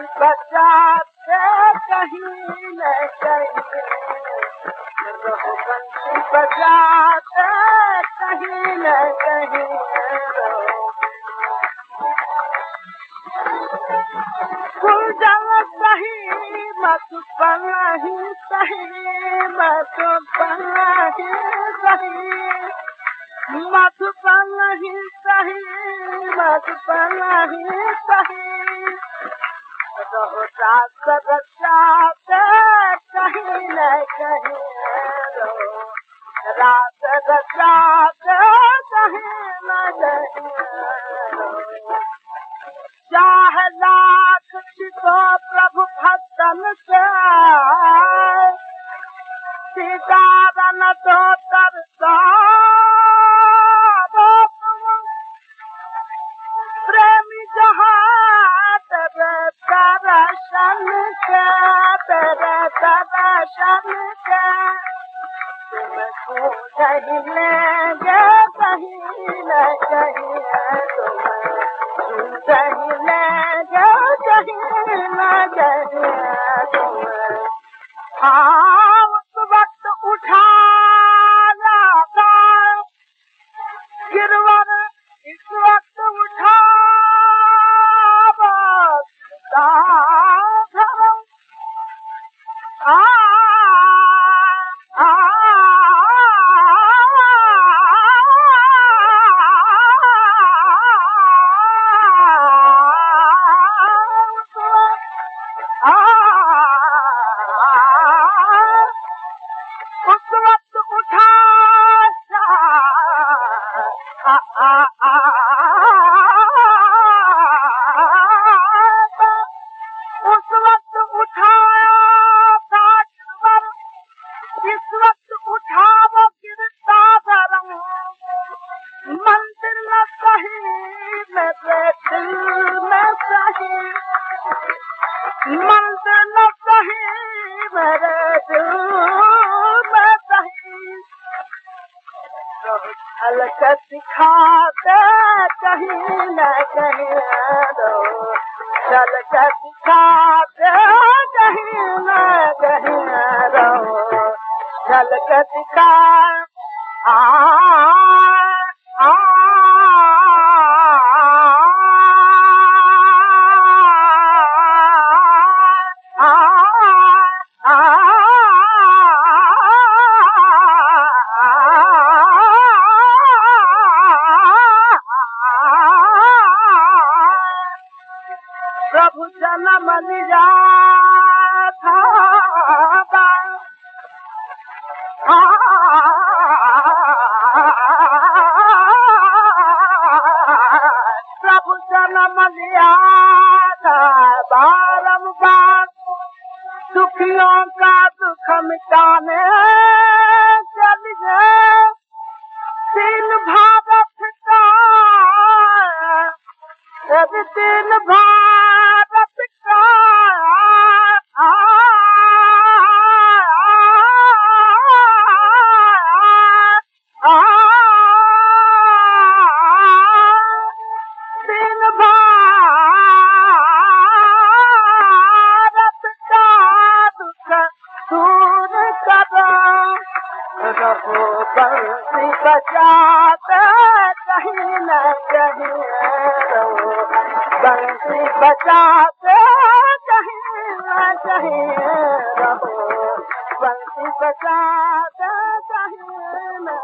बचाते कहीं न कहीं रहो, बंसी बजाते कहीं न कहीं रहो। गुलजन सही मत बना ही सही, मत बना ही सही, मत बना ही सही, मत बना ही सही रहो। रात रचाते कहीं न कहीं रहो, रात रचाते कहीं न कहीं रहो। चाहे लाख छिपो प्रभु भक्तन से, सीतावन तो तरसा प्रेमी जहाँ तेरे दर्शन के, तेरे दर्शन के तुम ढूंढ ही लेंगे कहीं न कहीं, तुम ढूंढ ही लेंगे कहीं न कहीं तुम। हाँ उस वक्त उठा लाता गिरवर, इस वक्त उठा उस वक्त उठा उस वक्त उठाया था गिरवर, इस वक्त उठा वो गिरता धर्म। मंदिर न सही मेरे दिल में सही, मंदिर न सही मेरे दिल में सही झलक दिखाते कहीं न कहीं दो, झलक दिखाते कहीं न कहीं दो, झलक दिखा प्रभु जन्म लिया था, प्रभु जन्म लिया था बारंबार, दुखियों का दुख मिटाने चलिए तीन भारत का, तीन भारत का तीन भारत का दुख दूर करो रहो, बंसी बजाते कहीं न कहीं रहो, बंसी बजाते कहीं न कहीं रहो, बंसी बजाते कहीं न